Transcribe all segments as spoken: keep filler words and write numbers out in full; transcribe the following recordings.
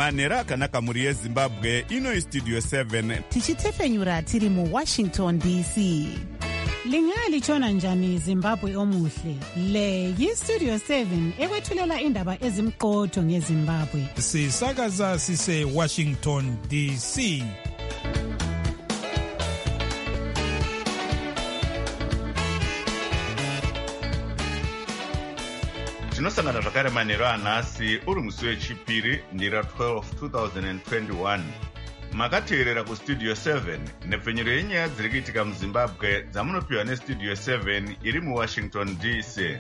manhero akanaka mhuri yezimbabwe. Ino istudio seven tichitefenyura tiri muwashington D C. Lingalitshona njani Zimbabwe omuhle? Le yistudio seven ekwethulela indaba ezimqotho ngeZimbabwe. Sisakaza sise Washington D C. tinosangana zvakare manhero anhasi uri musi wechipiri ndira twelve twenty twenty-one. Makateerera kustudio seven nepfenyuro yenyaya dziri kuitika muzimbabwe dzamunopiwa nestudio seven iri muwashington D C.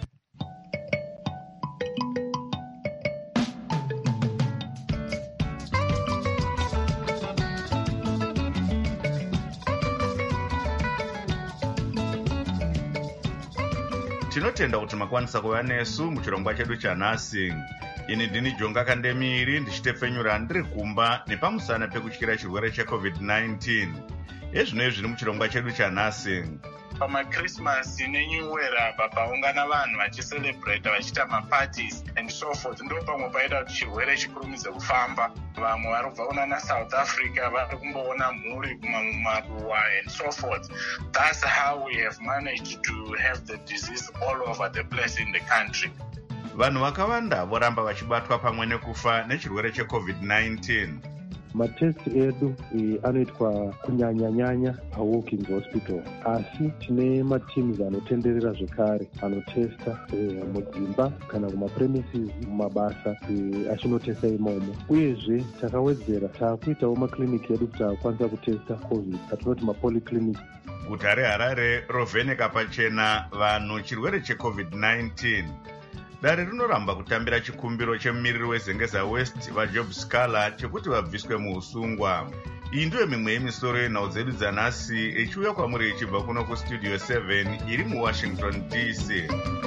Tinotenda kuti makwanisa kuva nesu muchirongwa chedu chanhasi. Ini ndini Jonga Kandemiri ndichitefenyura ndiri kumba nepamusana pekutyira chirwere checovid nineteen. Ezvino zviri muchirongwa chedu chanhasi. PamaChristmas neNew Year apa paungana vanhu vachicelebrate vachiita maparties and so forth, ndo pamwe paita kuti chirwere chikurumidze kufamba. Vamwe vari kubva kuna South Africa vari kumboona mhuri kumaruwa and so forth. That's how we have managed to have the disease all over the place in the country. Vanhu vakawanda voramba vachibatwa pamwe nekufa nechirwere checovid nineteen. Matesti edu e, anoitwa kunyanya-nyanya paWalkings Hospital. Asi tine mateams anotenderera zvekare anotesta e, mudzimba kana kumapremises mumabasa e, achinotesta imomo. Uyezve takawedzera taakuitawo makliniki edu kuti akwanisa kutesta covid atinoti mapolyclinic. Guta reHarare rovheneka pachena vanhu chirwere checovid nineteen. Dare rinoramba kutambira chikumbiro chemumiriri weZengeza West vaJob Scala chekuti vabviswe muusungwa. Iyi ndiyo mimwe yemisoro yenhau dzedu dzanhasi ichiuya kwamuri ichibva kuno kustudio seven iri muwashington D C.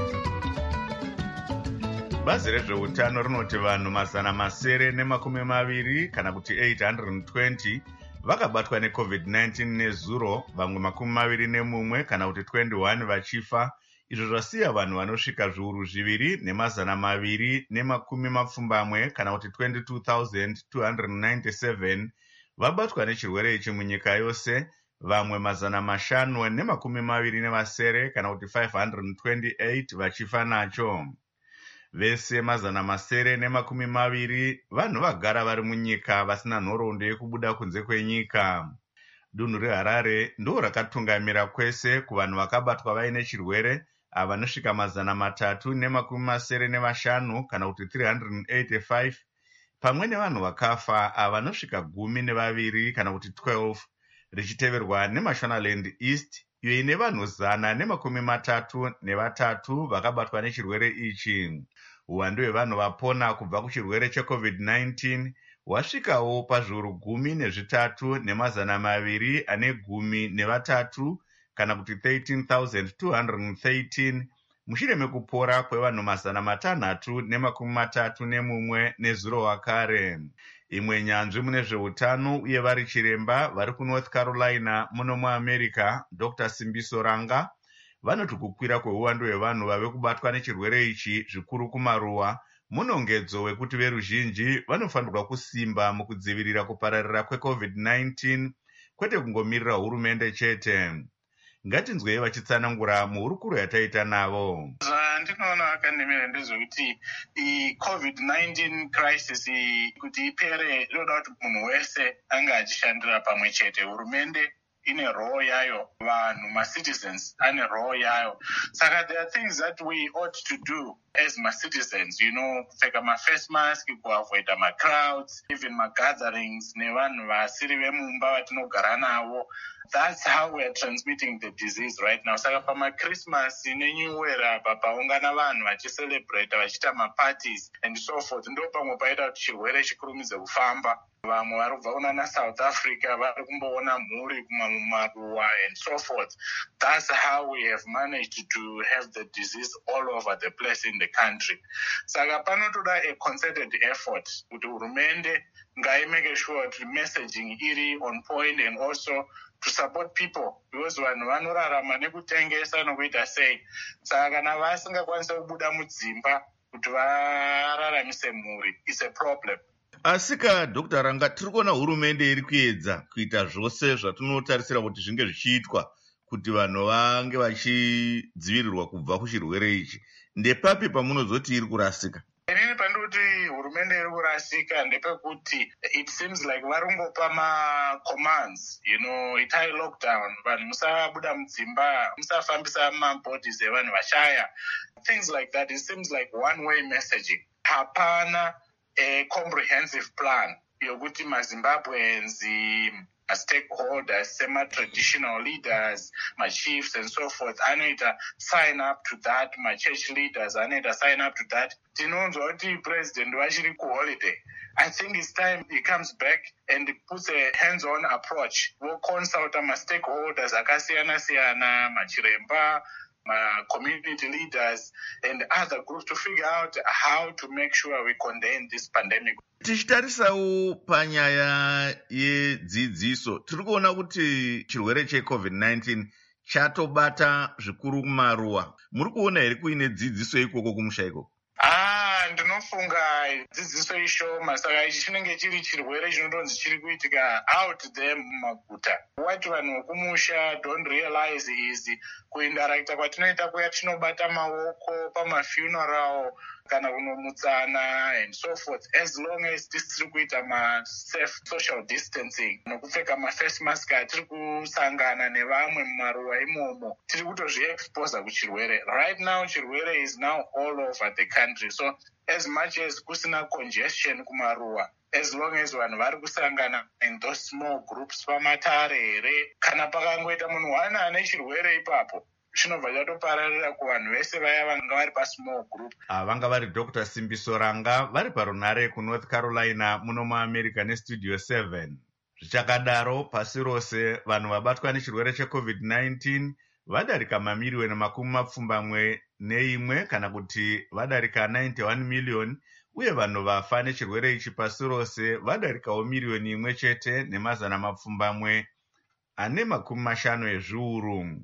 Bazi rezveutano rinoti vanhu mazana masere nemakumi maviri kana kuti eight hundred twenty vakabatwa necovid nineteen nezuro, vamwe makumi maviri nemumwe kana kuti twenty-one vachifa. Izvo zvasiya vanhu vanosvika zviuru zviviri nemazana maviri nemakumi mapfumbamwe kana kuti twenty-two thousand two hundred ninety-seven vabatwa nechirwere ichi munyika yose, vamwe mazana mashanu nemakumi maviri nevasere kana kuti five hundred twenty-eight vachifa nacho. Vese mazana masere nemakumi maviri vanhu vagara vari munyika vasina nhoroondo yekubuda kunze kwenyika. Dunhu reHarare ndo rakatungamira kwese kuvanhu vakabatwa vaine chirwere avanosvika mazana matatu nemakumi masere nevashanu kana kuti three hundred eighty-five, pamwe nevanhu vakafa avanosvika gumi nevaviri kana kuti twelve, richiteverwa neMashonaland East iyo ine vanhu zana nemakumi matatu nevatatu vakabatwa nechirwere ichi. Uwandu hwevanhu vapona kubva kuchirwere checovid nineteen wasvikawo pazviuru gumi nezvitatu nemazana maviri ane gumi nevatatu kana kuti thirteen thousand two hundred thirteen mushure mekupora kwevanhu mazana matanhatu nemakumi matatu nemumwe nezuro wakare. Imwe nyanzvi mune zveutano uye vari chiremba vari kuNorth Carolina muno muAmerica, Doctor Simbiso Ranga, vanoti kukwira kweuwandu hwevanhu vave kubatwa nechirwere ichi zvikuru kumaruwa munongedzo wekuti veruzhinji vanofanirwa kusimba mukudzivirira kupararira kwecovid nineteen, kwete kungomirira hurumende chete. Ngatinzwei vachitsanangura muhurukuro yataita navo. Zvandinoona Akandemiri ndezvekuti i-covid nineteen crisis kuti ipere inoda kuti munhu wese anga achishandira pamwe chete. Hurumende ine role yayo, vanhu ma-citizens ane role yayo. Saka there are things that we ought to do as ma-citizens, you know, kupfeka ma-face mask, kuavoida ma-crowds, even ma-gatherings nevanhu vasiri vemumba vatinogara navo. That's how we are transmitting the disease right now. Saka pamaChristmas neNew Year apa paungana vanhu vachicelebrate vachiita maparties and so forth, ndo pamwe paita kuti chirwere chikurumidze kufamba. Vamwe vari kubva kuna South Africa vari kumboona mhuri kumaruwa and so forth. That's how we have managed to have the disease all over the place in the country. Saka panotoda a concerted effort kuti hurumende ngai make sure that messaging iri on point and also to support people, because vanhu vanorarama nekutengesa nokuita sei. Saka kana vasingakwanisa kubuda mudzimba kuti vararamise mhuri, it's a problem. Asika Doctor Ranga, tiri kuona hurumende iri kuedza kuita zvose zvatinotarisira kuti zvinge zvichiitwa kuti vanhu vange vachidzivirirwa kubva kuchirwere ichi. Ndepapi pamunozoti iri kurasika? Inini pandoti hurumende iri kurasika ndepekuti it seems like varungopa ma-commands, you know, itai lockdown, vanhu musabuda mudzimba, musafambisa mabodies evanhu vashaya, things like that. It seems like one-way messaging. Hapana a comprehensive plan yokuti maZimbabweans, stakeholders, semi-traditional leaders, my chiefs and so forth, anoita sign up to that, my church leaders anoita sign up to that. Tinonzwa kuti president wachiri kuholiday. I think it's time he comes back and puts a hands-on approach. We'll consult my stakeholders, akasiyana-siyana, machiremba, my community leaders and other groups to figure out how to make sure we contain this pandemic. Tichitarisawo panyaya yedzidziso, tiri kuona kuti chirwere checovid nineteen chatobata zvikuru kumaruwa. Muri kuona here kuine dzidziso ikoko kumusha ikoko? Ah, ndinofunga dzidziso ishoma, saka ichi chinenge chiri chirwere chinodonzi chiri kuitika out there mumaguta. What vanhu vokumusha don't realize is kuindarakita kwatinoita kuya tinobata maoko pamafuneral kana kunomutsana and so forth, as long as tiri kuita ma-safe social distancing nokupfeka ma-face mask, tiri kusangana nevamwe mumaruwa imomo, tiri kutozvi-expose kuchirwere. Right now chirwere is now all over the country, so as much as kusina congestion kumaruwa, as long as vanhu vari kusangana in those small groups pamatare here, kana pakangoita munhu wana ane chirwere ipapo, chinobva chatopararira kuvanhu vese vaya vanga vari pasmall group. Vanga vari Doctor Simbiso Ranga vari parunare kuNorth Carolina muno muAmerica nestudio seven. Zvichakadaro pasi rose vanhu vabatwa nechirwere checovid nineteen vadarika mamiliyoni makumi mapfumbamwe neimwe kana kuti vadarika ninety-one million, uye vanhu vafa nechirwere ichi pasi rose vadarikawo miliyoni imwe chete nemazana mapfumbamwe ane makumi mashanu ezviuru.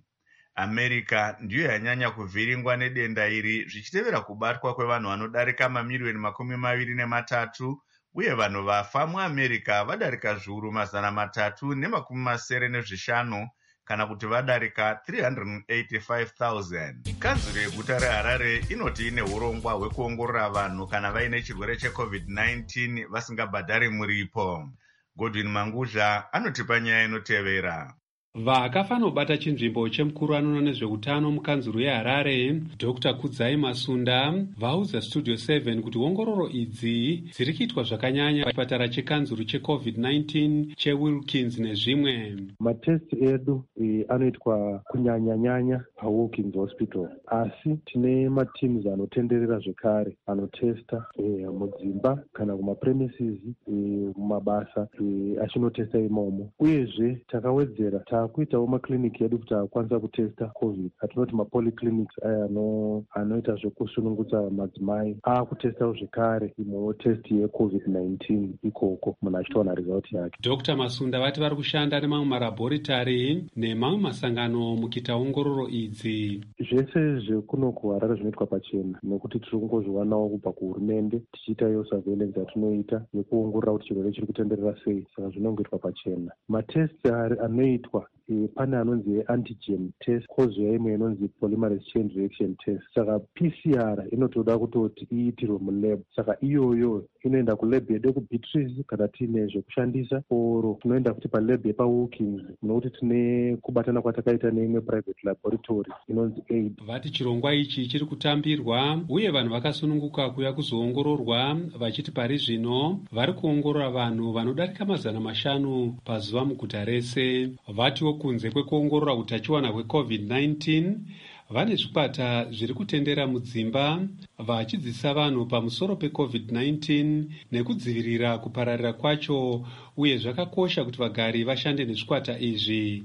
America ndiyo yanyanya kuvhiringwa nedenda iri zvichitevera kubatwa kwevanhu vanodarika mamiliyoni makumi maviri nematatu, uye vanhu vafa muAmerica vadarika zviuru mazana matatu nemakumi masere nezvishanu kana kuti vadarika three hundred eighty-five thousand. Kanzuro yeguta reHarare inoti ine urongwa hwekuongorora vanhu kana vaine chirwere checovid nineteen vasingabhadhari muripo. Godwin Manguzha anotipa nyaya inotevera. Vakafa nobata chinzvimbo chemukuru anoona nezveutano mukanzuro yeHarare, Doctor Kudzai Masunda, vaudza Studio seven kuti ongororo idzi dziri kuitwa zvakanyanya pachipatara chekanzuro checovid nineteen cheWilkins nezvimwe. Matesti edu e, anoitwa kunyanya-nyanya paWilkins Hospital, asi tine matims anotenderera zvekare anotesta e, mudzimba kana kumapremises e, mumabasa e, achinotesta imomo. Uyezve takawedzera ta kuitawo makliniki edu kuti akwanisa kutesta covid, atinoti mapolyclinics aya anoita zvekusunungutsa madzimai akutestawo zvekare imwewo test yecovid nineteen ikoko munhu achitowana result yake. Doctor Masunda vati vari kushanda nemamwe marabhoritari nemamwe masangano mukuita ongororo idzi. Zvese zvekuno kuHarare zvinoitwa pachena nekuti tiri kungozviwanawo kubva kuhurumende tichiitayo surveillance yatinoita yekuongorora kuti chirwere chiri kutenderera sei, saka zvinongoitwa pachena. Matest anoitwa E, pane anonzi antigen test, kozoya imwe inonzi polymerase chain reaction test. Saka P C R inotoda kutoti iitirwe mulab, saka iyoyo inoenda kulab yedu yekuBeatrice kana tiine zvekushandisa, oro tinoenda kuti palab yepaWilkins nokuti tine kubatana kwatakaita neimwe private laboratory inonzi aid. Vati chirongwa ichi chiri kutambirwa uye vanhu vakasununguka kuya kuzoongororwa, vachiti pari zvino vari kuongorora vanhu vanodarika mazana mashanu pazuva muguta rese. Vatiwo kunze kwekuongorora utachiwana hwecovid nineteen, vane zvikwata zviri kutendera mudzimba vachidzidzisa vanhu pamusoro pecovid nineteen nekudzivirira kupararira kwacho, uye zvakakosha kuti vagari vashande nezvikwata izvi.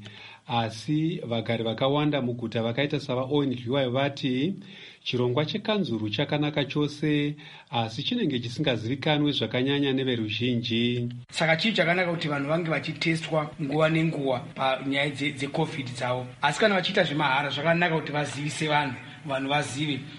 Asi vagari vakawanda muguta vakaita savaOwen Dliwayo vati chirongwa chekanzuru chakanaka chose, asi chinenge chisingazivikanwe zvakanyanya neveruzhinji. Saka chii chakanaka kuti vanhu vange vachitestwa nguva nenguva panyaya dzecovid dzavo, asi kana vachiita zvemahara zvakanaka kuti vazivise vanhu, vanhu vazive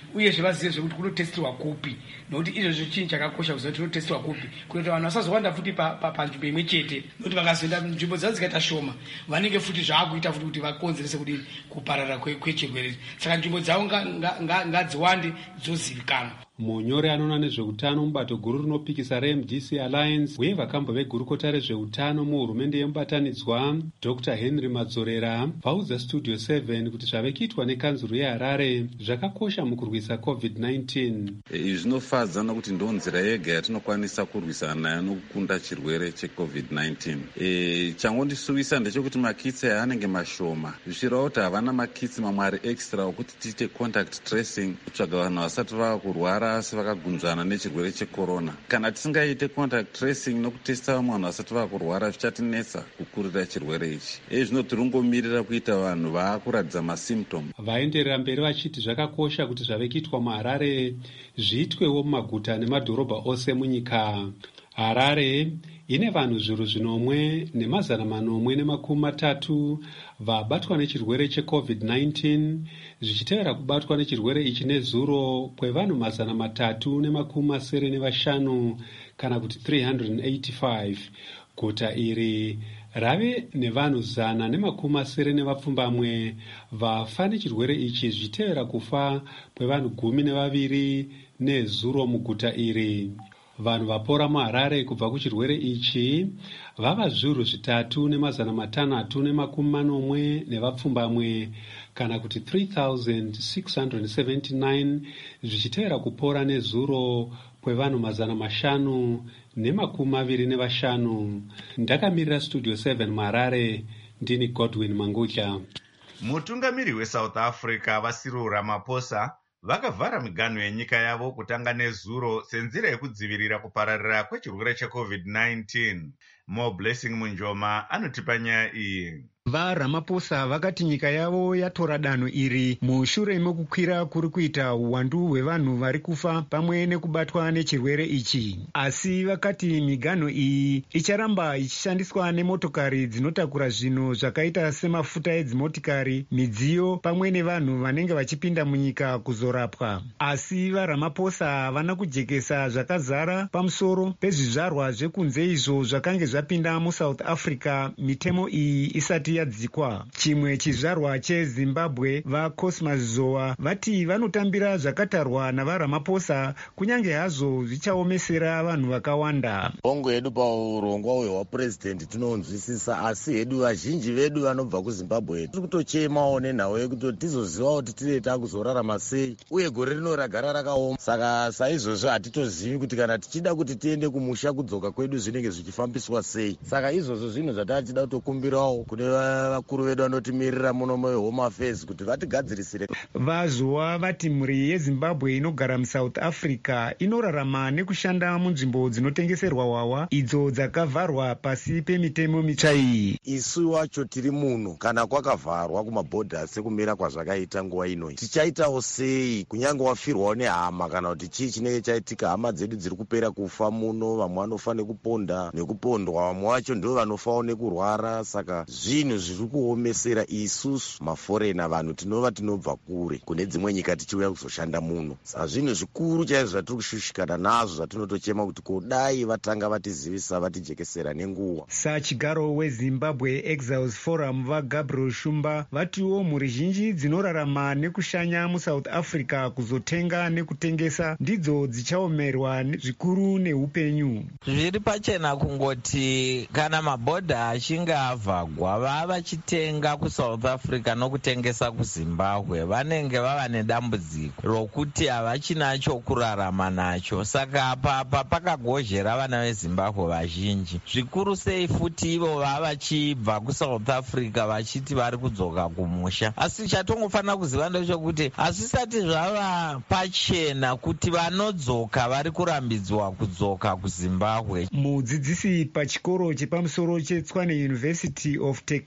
uyezve vazive zvekuti kunotestirwa kupi, nokuti izvozvo chinhu chakakosha kuziva kuti kunotestirwa kupi kunoita vanhu vasazowanda futi panzvimbo imwe chete, nokuti vakazoenda nzvimbo dzavo dzikaita shoma vanenge futi zvaakuita futi kuti vakonzerese kuti kuparara kwechirwere. Saka nzvimbo dzavo ngadziwande dzozivikanwa. munyori anoona nezveutano mubato guru rinopikisa reM D C Alliance uye vakambo vegurukota rezveutano muhurumende yemubatanidzwa Dr Henry Madzorera vaudza Studio seven kuti zvave kuitwa nekanzuro yeHarare zvakakosha mukurwisa covid nineteen. Izvi zvinofadza nokuti ndo nzira yega yatinokwanisa kurwisana nayo nokukunda chirwere checovid nineteen. E, changondisuvisa ndechekuti makitsi aya anenge mashoma zvichireva kuti havana makitsi mamwe ari extra okuti tiite contact tracing kutsvaga vanhu vasati vava kurwara asi vakagunzvana nechirwere checorona. Kana tisingaite contact tracing nokutesta vamwe vanhu vasati vava kurwara zvichatinetsa kukurira chirwere ichi. Izvi zvinoti rungomirira kuita vanhu vaakuratidza masymptom. Vaenderera mberi vachiti zvakakosha kuti zvave kuitwa muHarare zviitwewo mumaguta nemadhorobha ose munyika. Harare ine vanhu zviuru zvinomwe nemazana manomwe nemakumi matatu vabatwa nechirwere checovid nineteen zvichitevera kubatwa nechirwere ichi nezuro kwevanhu mazana matatu nemakumi masere nevashanu kana kuti three hundred eighty-five. Guta iri rave nevanhu zana nemakumi masere nevapfumbamwe vafa nechirwere ichi zvichitevera kufa kwevanhu gumi nevaviri nezuro muguta iri. Vanhu vapora muHarare kubva kuchirwere ichi vava zviuru zvitatu nemazana matanhatu nemakumi manomwe nevapfumbamwe kana kuti three thousand six hundred seventy-nine zvichitevera kupora nezuro kwevanhu mazana mashanu nemakumi maviri nevashanu. Ndakamirira Studio seven muHarare, ndini Godwin Mangutya. Mutungamiri weSouth Africa Cyril Ramaphosa vakavhara miganho yenyika yavo kutanga nezuro senzira yekudzivirira kupararira kwechirwere checovid nineteen. Mo Blessing Munjoma anotipa nyaya iyi. VaRamaphosa vakati nyika yavo yatora danho iri mushure mekukwira kuri kuita uwandu hwevanhu vari kufa pamwe nekubatwa nechirwere ichi. Asi vakati miganho iyi icharamba ichishandiswa nemotokari dzinotakura zvinhu zvakaita semafuta edzimotikari, midziyo pamwe nevanhu vanenge vachipinda munyika kuzorapwa. Asi vaRamaphosa havana kujekesa zvakazara pamusoro pezvizvarwa zvekunze izvo zvakange zvapinda muSouth Africa mitemo iyi isati yadzikwa. Chimwe chizvarwa cheZimbabwe vaCosmas Zowa vati vanotambira zvakatarwa navaRamaphosa kunyange hazvo zvichaomesera vanhu vakawanda. Bongo yedu paurongwa hwewapurezidendi tinonzwisisa, asi hedu vazhinji vedu vanobva kuZimbabwe tiri kutochemawo nenhau yekuti tizoziva kuti tiri takuzorarama sei uye gore rino ragara rakaoma. Saka saizvozvo hatitozivi kuti kana tichida kuti tiende kumusha kudzoka kwedu zvinenge zvichifambiswa sei. Saka izvozvo zvinhu zvatachida kutokumbirawo kune vakuru vedu vanotimirira muno muHome Affairs kuti vatigadzirisire. Vazowa vati mhuri yeZimbabwe inogara muSouth Africa inorarama nekushanda munzvimbo dzinotengeserwa hwahwa idzo dzakavharwa pasi pemitemo mitsva iyi. Isu wacho tiri muno kana kwakavharwa kumabhodha sekumira kwazvakaita nguva ino, tichaitawo sei kunyange wafirwawo nehama kana kuti chii chinenge chaitika? Hama dzedu dziri kupera kufa muno, vamwe vanofa nekupondwa nekupondwa, vamwe vacho ndio vanofawo nekurwara. Saka zvinhu zviri kuomesera isusu maforena, vanhu tinova tinobva kure kune dzimwe nyika tichiuya kuzoshanda muno. Saka zvinhu zvikuru chaizvo zvatiri kushushikana nazvo zvatinotochema kuti kodai vatanga vatizivisa vatijekesera nenguva. Sachigaro weZimbabwe Exiles Forum vaGabriel Shumba vatiwo mhuri zhinji dzinorarama nekushanya muSouth Africa kuzotenga nekutengesa ndidzo dzichaomerwa zvikuru neupenyu. Zviri pachena kungoti kana mabhodha achinge avhagwa vava vachitenga kuSouth Africa nokutengesa kuZimbabwe vanenge vava nedambudziko rokuti havachina chokurarama nacho. Saka papa pakagozhera vana veZimbabwe vazhinji, zvikuru sei futi ivo vava vachibva kuSouth Africa vachiti vari kudzoka kumusha. Asi chatongofanira kuziva ndechekuti hazvisati zvava pachena kuti vanodzoka vari kurambidzwa kudzoka kuZimbabwe. Mudzidzisi pachikoro chepamusoro cheTshwane University of Technology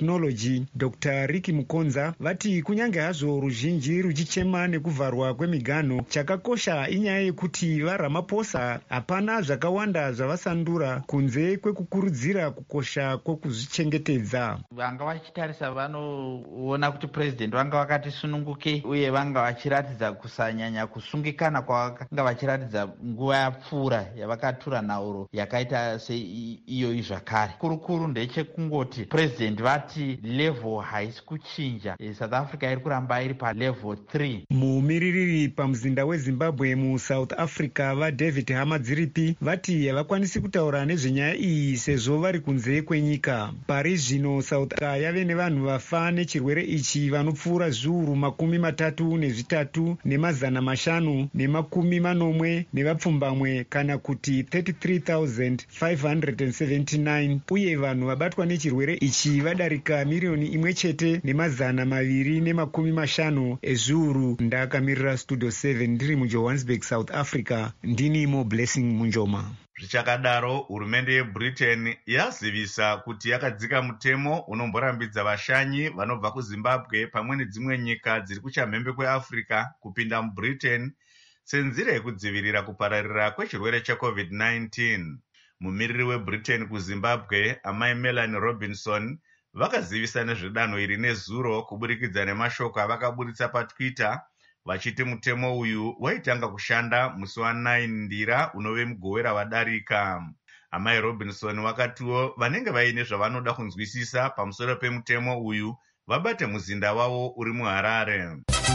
Technology Dr Ricky Mukonza vati kunyange hazvo ruzhinji ruchichema nekuvharwa kwemiganho, chakakosha inyaya yekuti vaRamaphosa hapana zvakawanda zvavasandura kunze kwekukurudzira kukosha kwekuzvichengetedza. Vanga vachitarisa vanoona kuti president vanga vakati sununguke uye vanga vachiratidza kusanyanya kusungikana kwavanga vachiratidza nguva yapfuura yavakatura nhauro yakaita seiyoyi zvakare. Kurukuru ndechekungoti president vati level haisi kuchinja, South Africa iri kuramba iri palevel three. Mumiririri pamuzinda weZimbabwe muSouth Africa vaDavid Hamadziripi vati havakwanisi kutaura nezvenyaya iyi sezvo vari kunze kwenyika. Pari zvino South Africa yave nevanhu vafa nechirwere ichi vanopfuura zviuru makumi matatu nezvitatu nemazana mashanu nemakumi manomwe nevapfumbamwe kana kuti thirty-three thousand five hundred seventy-nine, uye vanhu vabatwa nechirwere ichi vadarika miriyoni imwe chete nemazana maviri nemakumi mashanu ezviuru. Ndakamirira Studio seven ndiri muJohannesburg, South Africa. Ndini Mo Blessing Munjoma. Zvichakadaro, hurumende yeBritain yazivisa kuti yakadzika mutemo unomborambidza vashanyi vanobva kuZimbabwe pamwe nedzimwe nyika dziri kuchamhembe kweAfrica kupinda muBritain senzira yekudzivirira kupararira kwechirwere checovid nineteen. Mumiriri weBritain kuZimbabwe, amai Melanie Robinson, vakazivisa nezvedanho iri nezuro kuburikidza nemashoko avakaburitsa paTwitter vachiti mutemo uyu waitanga kushanda musi wa9 ndira unove mugowera wadarika. Amai Robinson vakatiwo vanenge vaine zvavanoda kunzwisisa pamusoro pemutemo uyu vabate muzinda wavo uri muHarare.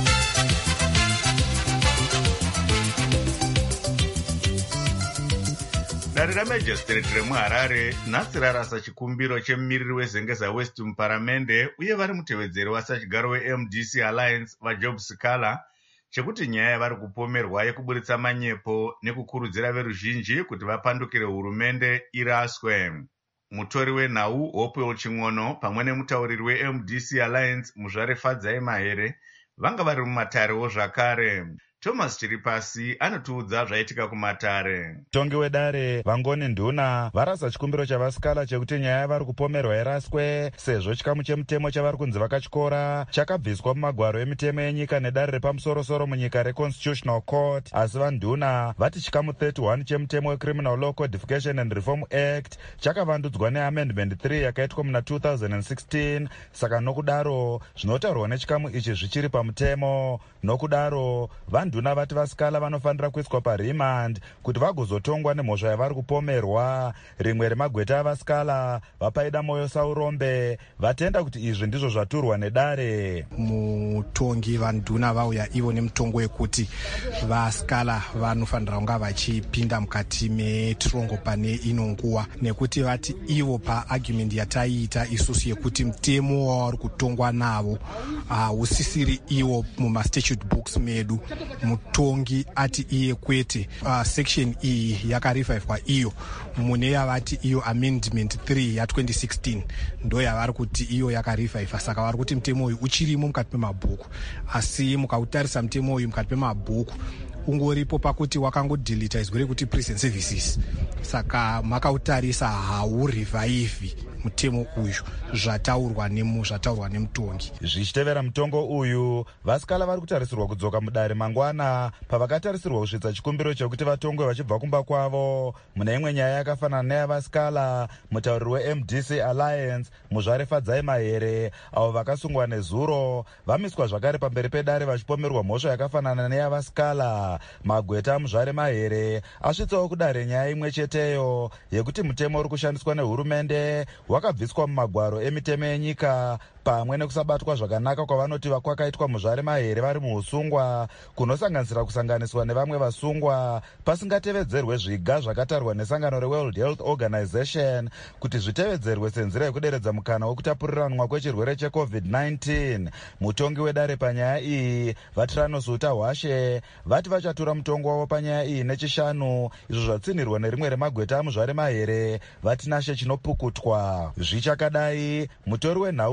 Dare ramajistrate remuHarare nhasi rarasa chikumbiro chemumiriri weZengeza West muparamende uye vari mutevedzeri wasachigaro weM D C Alliance vaJob Sikala chekuti nyaya yavari kupomerwa yekuburitsa manyepo nekukurudzira veruzhinji kuti vapandukire hurumende iraswe. Mutori wenhau Hopewell Ching'ono pamwe nemutauriri weM D C Alliance Muzvare Fadzai Mahere vanga vari mumatarewo zvakare. Thomas Chiripasi anotiudza zvaitika kumatare. Tongi wedare Vangoni Nduna varasa chikumbiro chavasikala chekuti nyaya yavari kupomerwa iraswe sezvo chikamu chemutemo chavari kunzi vakachikora chakabviswa mumagwaro emitemo yenyika nedare repamusorosoro munyika reConstitutional Court. Asi vaNduna vati chikamu thirty-one chemutemo weCriminal Law Codification and Reform Act chakavandudzwa neamendment three yakaitwa muna two thousand sixteen. Saka nokudaro zvinotaurwa nechikamu ichi zvichiri pamutemo. Nokudaro vaNduna vati vasikala vanofanira kuiswa paremand kuti vagozotongwa nemhosva yavari kupomerwa. Rimwe remagweta avasikala vapaida Moyo Saurombe vatenda kuti izvi ndizvo zvaturwa nedare. Mutongi vaNduna vauya ivo nemutongo wekuti vasikala vanofanira kunga vachipinda mukati metirongo pane ino nguva, nekuti vati ivo paargument yataiita isusu yekuti mutemo wavari kutongwa navo hausisiri uh, ivo mumastatute books medu. Mutongi ati iye kwete uh, section iyi yakarevivwa iyo mune yavati iyo amendment three ya twenty sixteen ndo yavari kuti iyo yakarevivwa. Saka vari kuti mutemo uyu uchirimo mukati pemabhuku, asi mukautarisa mutemo uyu mukati pemabhuku ungoripo pakuti wakangodilita izwi rekuti prison services. Saka makautarisa haurevivhi mutemo uyu zvataurwa nemu zvataurwa nemutongi. Zvichitevera mutongo uyu vasikala vari kutarisirwa kudzoka mudare mangwana pavakatarisirwa kusvitsa chikumbiro chekuti vatongwe vachibva kumba kwavo. Mune imwe nyaya yakafanana neyavasikala, mutauriri weM D C Alliance Muzvare Fadzai Mahere avo vakasungwa nezuro vamiswa zvakare pamberi pedare vachipomerwa mhosva yakafanana neyavasikala. Magweta Muzvare Mahere asvitsawo kudare nyaya imwe cheteyo yekuti mutemo uri kushandiswa nehurumende wakabviswa mumagwaro emitemo yenyika pamwe nekusabatwa zvakanaka kwavanoti kwakaitwa Muzvare Mahere vari muusungwa kunosanganisira kusanganiswa nevamwe vasungwa pasingatevedzerwe zviga zvakatarwa nesangano reWorld Health Organization kuti zvitevedzerwe senzira yekuderedza mukana wekutapuriranwa kwechirwere checovid nineteen. Mutongi wedare panyaya iyi Vatranos Utahwashe vati vachatura mutongo wavo panyaya iyi nechishanu, izvo zvatsinirwa nerimwe remagweta aMuzvare Mahere vati nashe chinopukutwa. Zvichakadai mutori wenhau Hopo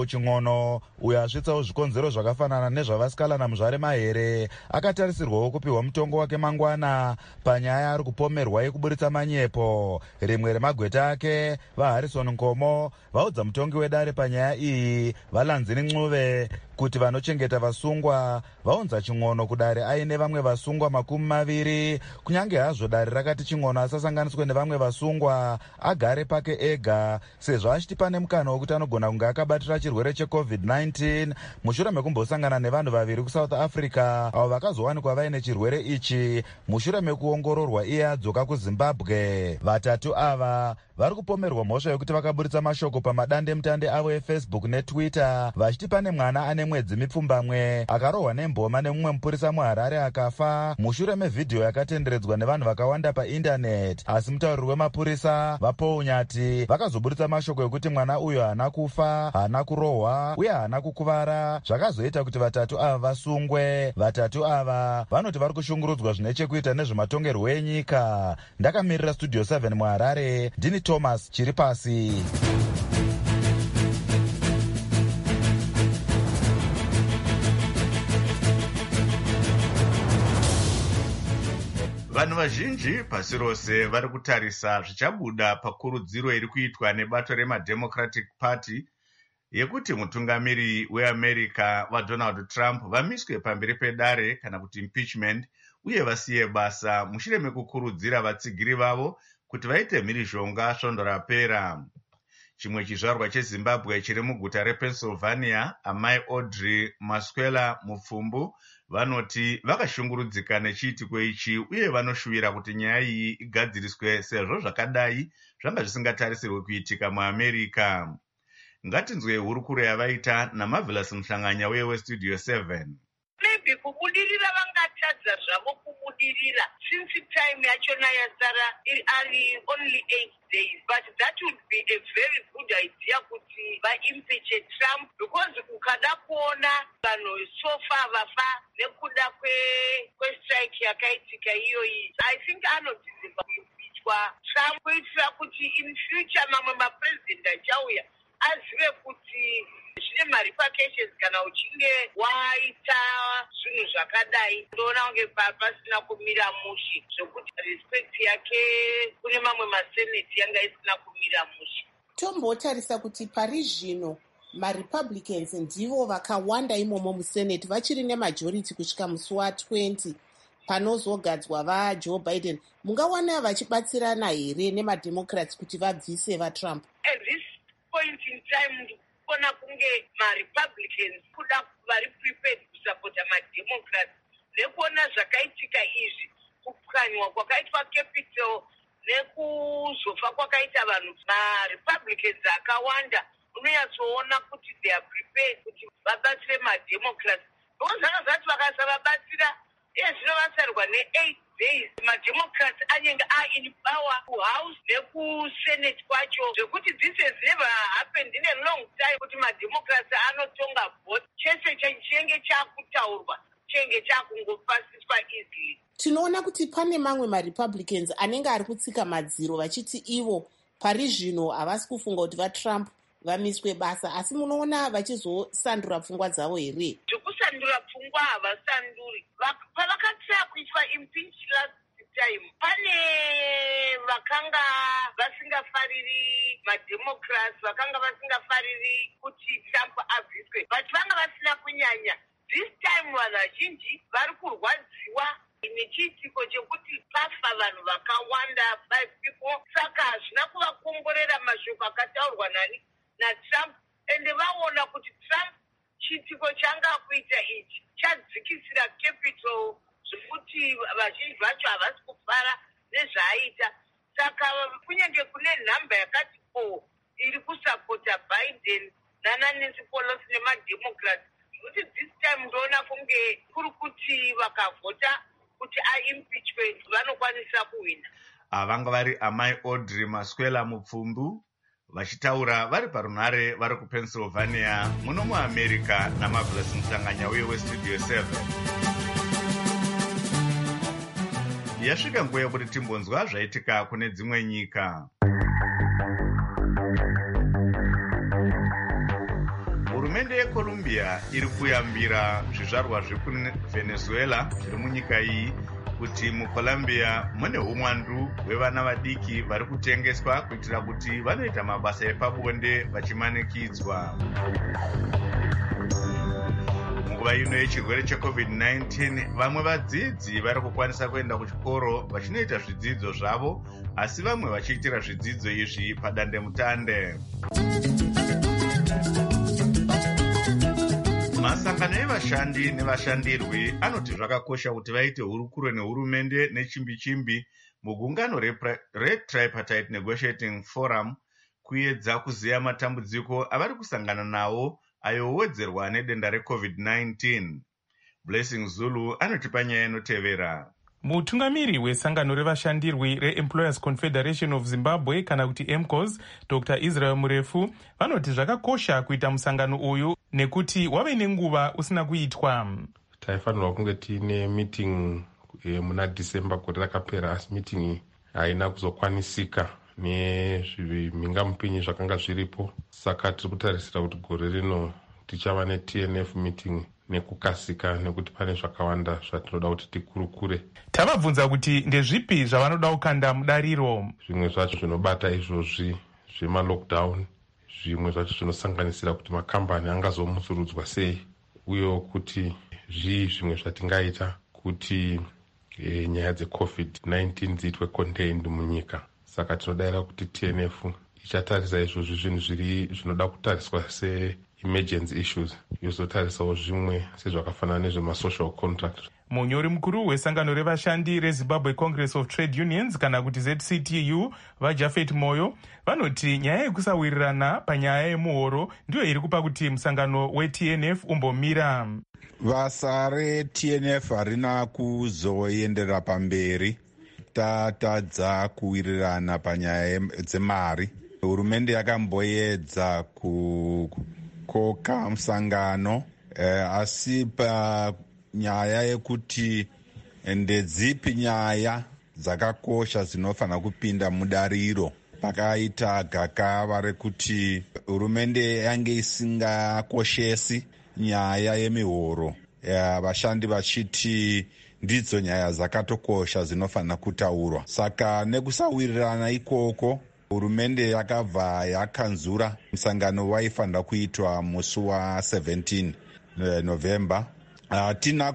Paul Chingono uyo asvitsawo zvikonzero zvakafanana nezvavasikala naMuzvare Mahere akatarisirwawo kupiwa mutongo wake mangwana panyaya ari kupomerwa yekuburitsa manyepo. Rimwe remagweta ake vaHarrison Nkomo vaudza mutongi wedare panyaya iyi Valanzini Ncube kuti vanochengeta vasungwa vaunza Chingono kudare aine vamwe vasungwa makumi maviri, kunyange hazvo dare rakati Chingono asasanganiswe nevamwe vasungwa agare pake ega sezvo achiti pane mukana wekuti anogona kunge akabatira chirwere checovid nineteen mushure mekumbosangana nevanhu vaviri kuSouth Africa avo vakazowanikwa vaine chirwere ichi mushure mekuongororwa iye adzoka kuZimbabwe. Vatatu ava vari kupomerwa mhosva yokuti vakaburitsa mashoko pamadande mutande avo eFacebook neTwitter vachiti pane mwana ane mwedzi mipfumbamwe akarohwa nemboma nemumwe mupurisa muHarare akafa mushure mevhidhiyo yakatenderedzwa nevanhu vakawanda paindaneti. Asi mutauriri wemapurisa vaPaul Nyati vakazoburitsa mashoko yokuti mwana uyo haana kufa, haana kurohwa uye haana kukuvara, zvakazoita kuti vatatu ava vasungwe. Vatatu ava vanoti vari kushungurudzwa zvine chekuita nezvematongerwo enyika. Ndakamirira Studio seven muHarare, ndini Thomas Chiripasi. Vanhu vazhinji pasi rose vari kutarisa zvichabuda pakurudziro iri kuitwa nebato remademocratic party yekuti mutungamiri weAmerica vaDonald Trump vamiswe pamberi pedare kana kuti impeachment uye vasiye basa mushure mekukurudzira vatsigiri vavo kuti vaite mhirizhonga svondo rapera. Chimwe chizvarwa cheZimbabwe chiri muguta rePennsylvania, amai Audrey Maswela Mupfumbu vanoti vakashungurudzika nechiitiko ichi uye vanoshuvira kuti nyaya iyi igadziriswe sezvo zvakadai zvanga zvisingatarisirwe kuitika muAmerica. Ngatinzwe hurukuro yavaita naMarvelous Mhlanganya uye weStudio seven. Maybe kubudirira vangatadza zvavo kubudirira since time yachona yazara ari only eight days, but that would be a very good idea kuti vaimpeach Trump, because ukada kuona vanhu so far vafa nekuda kwestrike yakaitika iyoyi, I think anodzidzirwa kuimpeachwa Trump kuitira kuti in future mamwe mapresident achauya azive kuti zvine marifications kana uchinge waita zvinhu zvakadai. Ndoona kunge pasina kumira mushe zvokuti respect yake kune mamwe maseneti yanga isina kumira mushe. Tombotarisa kuti pari zvino maRepublicans ndivo vakawanda imomo museneti vachiri nemajority kusvika musi wa20 panozogadzwa vaJoe Biden. Mungawana vachibatsirana here nemademocrats kuti vabvise vaTrump? At this point in time kuona kunge maRepublicans kuda vari prepared kusapota mademocrats nekuona zvakaitika izvi, kupwanywa kwakaitwa capital nekuzofa kwakaita vanhu. MaRepublicans akawanda unoyatsoona kuti they are prepared kuti vabatsire mademocrats, because zvanga zvati vakasavabatsira iye zvino vasarwa ne-eight days mademocrats anenge ain power kuhouse nekusenate kwacho, zvekuti this has never happened in a long time kuti mademocrats anotonga vote. Chese chinenge chakutaurwa chinenge chakungopasiswa easily. Tinoona kuti pane mamwe maRepublicans anenge ari kutsika madziro vachiti ivo pari zvino havasi kufunga kuti vaTrump vamiswe basa, asi munoona vachizosandura pfungwa dzavo here? Zvekusandura pfungwa havasanduri. Pavakatsa kuitwa impeach last time, pane vakanga vasingafariri mademocrats, vakanga vasingafariri kuti Trump abviswe, but vanga vasina kunyanya. This time vanhu vazhinji vari kurwadziwa nechiitiko chekuti pafa vanhu vakawanda, five people. Saka hazvina kuvakomborera mashoko akataurwa nani naTrump, ende vaona kuti Trump chiitiko changa kuita ichi chadzikisira capital zvekuti vazhinji vacho havasi kufara nezvaaita. Saka kunyange kune nhamba yakati po iri kusapota Biden naNancy Pelosi nemademocrats, kuti this time ndoona kunge kuri kuti vakavhota kuti aimpeachment vanokwanisa kuwina. Avanga vari amai Audrey Maswela Mupfumbu vachitaura vari parunhare vari kuPennsylvania muno muAmerica naMarvelous Mhlanganya uye weStudio seven. Yasvika nguva yekuti timbonzwa zvaitika kune dzimwe nyika. colombia iri kuyambira zvizvarwa zvekuvenezuela zviri munyika iyi kuti mucolombia mune umwandu hwevana vadiki vari kutengeswa kuitira kuti vanoita mabasa epabonde vachimanikidzwa. Munguva ino yechirwere checovid nineteen vamwe vadzidzi vari kukwanisa kuenda kuchikoro vachinoita zvidzidzo zvavo, asi vamwe vachiitira zvidzidzo izvi padandemutande. Masangano evashandi nevashandirwi anoti zvakakosha kuti vaite hurukuro nehurumende nechimbi-chimbi mugungano reTripartite Negotiating Forum kuedza kuziya matambudziko avari kusangana nawo ayo owedzerwa nedenda recovid nineteen. Blessing Zulu anotipa nyaya inotevera. Mutungamiri wesangano revashandirwi reEmployers Confederation of Zimbabwe kana kuti E M C O S, Doctor Israel Murefu, vanoti zvakakosha kuita musangano uyu nekuti wave nenguva usina kuitwa. Taifanirwa kunge tiine meeting e, muna December gore rakapera, asi meeting haina kuzokwanisika nezvimhinga mupinyi zvakanga zviripo. Saka tiri kutarisira kuti gore rino tichava neT N F meeting nekukasika nekuti pane zvakawanda zvatinoda kuti tikurukure. Tavabvunza kuti ndezvipi zvavanoda kukanda mudariro. Zvimwe zvacho zvinobata izvozvi zvema-lockdown, zvimwe zvacho zvinosanganisira kuti makambani angazomusurudzwa sei, uye kuti zvii zvimwe zvatingaita kuti e, nyaya dzecovid nineteen dziitwe contained munyika. Saka tinodayira kuti T N F ichatarisa izvozvi zvinhu zviri zvinoda kutariswa se emergency issues, yozotarisawo zvimwe sezvakafanana nezvemasocial contract. Munyori mukuru wesangano revashandi reZimbabwe Congress of Trade Unions kana kuti Z C T U vaJafet Moyo vanoti nyaya yekusawirirana panyaya yemuhoro ndiyo iri kupa kuti musangano weT N F umbomira. Basa reT N F harina kuzoenderera pamberi. Tatadza kuwirirana panyaya dzemari. Hurumende yakamboedza kukoka musangano eh, asi panyaya yekuti ndedzipi nyaya dzakakosha dzinofanira kupinda mudariro, pakaita gakava rekuti hurumende yange isingakoshesi nyaya yemihoro, vashandi vachiti ndidzo nyaya dzakatokosha dzinofanira kutaurwa. Saka nekusawirirana ikoko hurumende yakabva yakanzura musangano waifanira kuitwa musi wa17 November. Hatina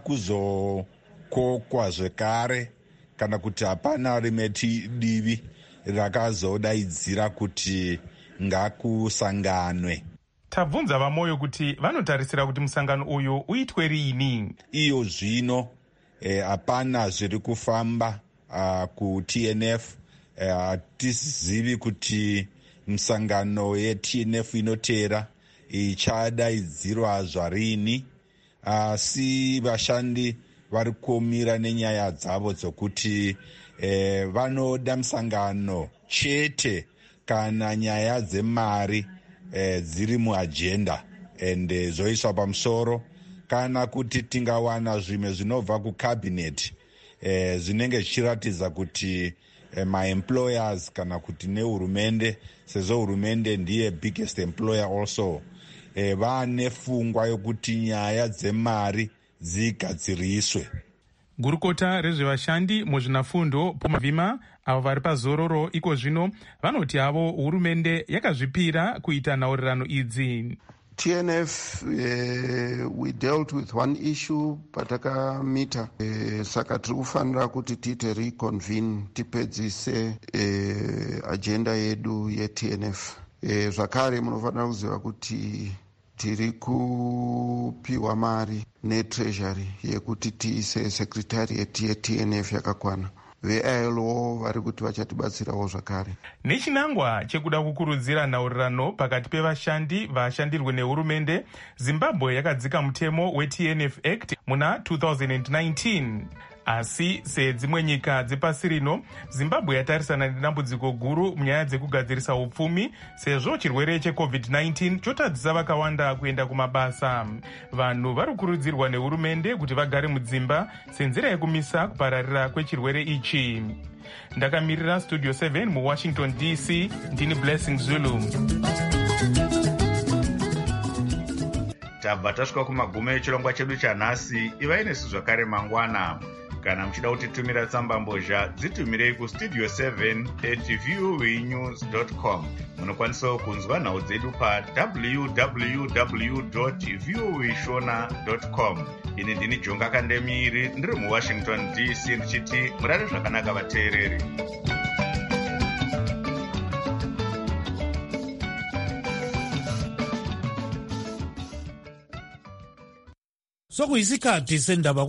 kuzokokwa zvekare kana kuti hapana rimwe divi rakazodaidzira kuti ngakusanganwe. Tabvunza vaMoyo kuti vanotarisira kuti musangano uyu uitwe rini. Iyo zvino hapana eh, zviri kufamba uh, kuT N F. Hatizivi uh, kuti musangano yeT N F inotera ichadaidzirwa zvarini, asi uh, vashandi vari kuomira nenyaya dzavo dzokuti eh, vanoda musangano chete kana nyaya dzemari eh, dziri muagenda ende zoiswa pamusoro, kana kuti tingawana zvimwe zvinobva kucabinet eh, zvinenge zvichiratidza kuti eh, maemployers kana kuti nehurumende, sezvo hurumende ndiye biggest employer also, eh, vane pfungwa yokuti nyaya dzemari dzigadziriswe. Gurukota rezvevashandi muzvinafundo Pumavima avo vari pazororo iko zvino vanoti havo hurumende yakazvipira kuita nhaurirano idzi. T N F, uh, we dealt with one issue patakamita, uh, saka tiri kufanira kuti tiite reconvene tipedzise uh, agenda yedu yeT N F. Uh, zvakare munofanira kuziva kuti tiri kupiwa mari netreasury yekuti tiise secretariat yeT N F yakakwana. V-I L O vari kuti vachatibatsirawo zvakare. Nechinangwa chekuda kukurudzira nhaurirano pakati pevashandi vashandirwe nehurumende, Zimbabwe yakadzika mutemo weT N F Act muna two thousand nineteen. Asi sedzimwe nyika dzepasi rino, Zimbabwe yatarisana nedambudziko guru munyaya dzekugadzirisa upfumi sezvo chirwere checovid nineteen chotadzisa vakawanda kuenda kumabasa. Vanhu vari kukurudzirwa nehurumende kuti vagare mudzimba senzira yekumisa kupararira kwechirwere ichi. Ndakamirira Studio seven muWashington D C, ndini Blessing Zulu. tabva tasvika kumagumo echirongwa chedu chanhasi. ivai nesu zvakare mangwana. Kana muchida kutitumira tsambambozha dzitumirei kustudio seven at voa news dot com. Munokwanisawo kunzwa nhau dzedu pa w w w dot voa shona dot com. Ini ndini Jonga Kandemiri ndiri muWashington D C ndichiti murare zvakanaka vateereri. Sokuyisikhathi sendaba